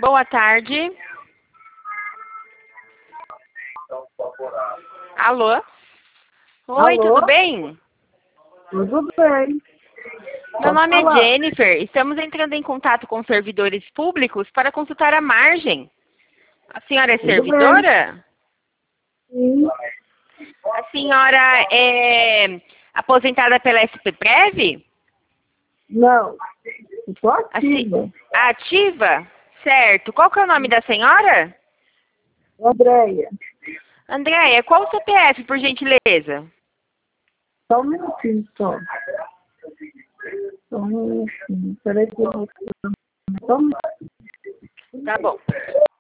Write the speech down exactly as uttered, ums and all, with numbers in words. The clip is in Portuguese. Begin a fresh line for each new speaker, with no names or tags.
boa tarde. Alô? Oi,
Alô?
tudo bem?
Tudo bem.
Meu
Pode
nome é
falar.
Jennifer. Estamos entrando em contato com servidores públicos para consultar a margem. A senhora é
Tudo bem.
servidora?
Sim.
A senhora é aposentada pela S P Prev?
Não. Estou
A se-
ativa.
Ativa? Certo. Qual que é o nome da senhora?
Andréia,
Andréia, qual o C P F, por gentileza?
só um minutinho só. Só um minutinho. Peraí que eu vou... Só um minutinho.
Tá bom.